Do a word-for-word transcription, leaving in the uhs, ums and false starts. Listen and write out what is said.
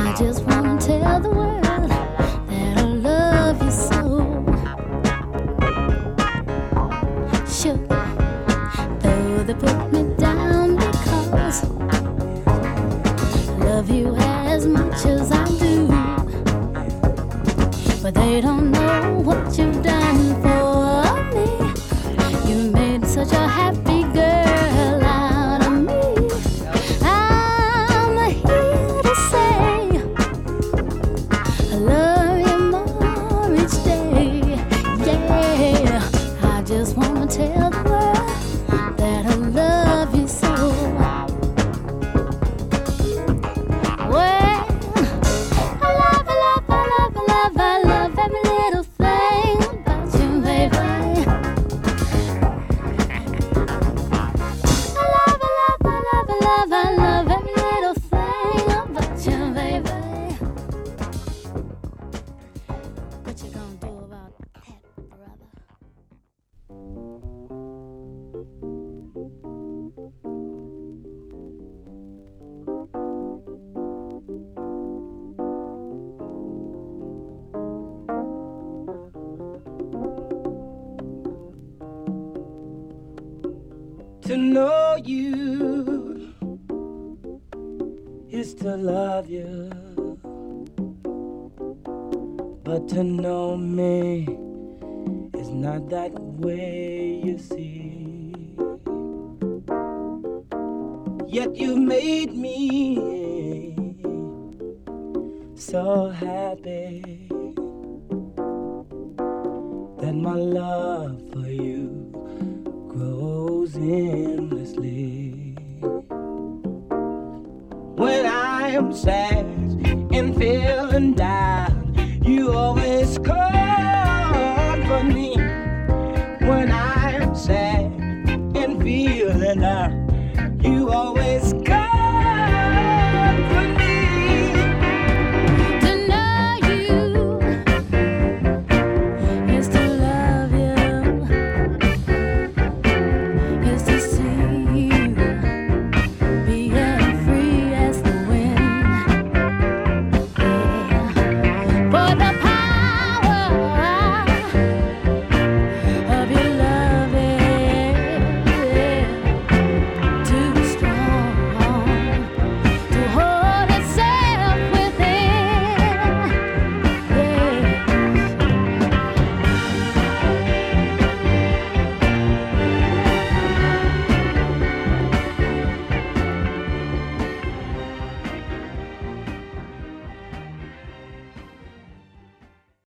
just wanna tell the world that I love you so. Sugar, though they put me down because I love you as much as I do, but they don't know what you've done for me. You made such a happy girl out of me. I'm here to say I love you more each day. Yeah, I just wanna tell the world that I love you so. Well, I love, I love, I love, I love, I love every little thing about you, baby. I love, I love, I love, I love, I love every little thing about you, baby. What you gonna do about that, brother? To know you is to love you, but to know me is not that way, you see. Yet you made me so happy that my love for you grows endlessly. When I am sad and feeling down,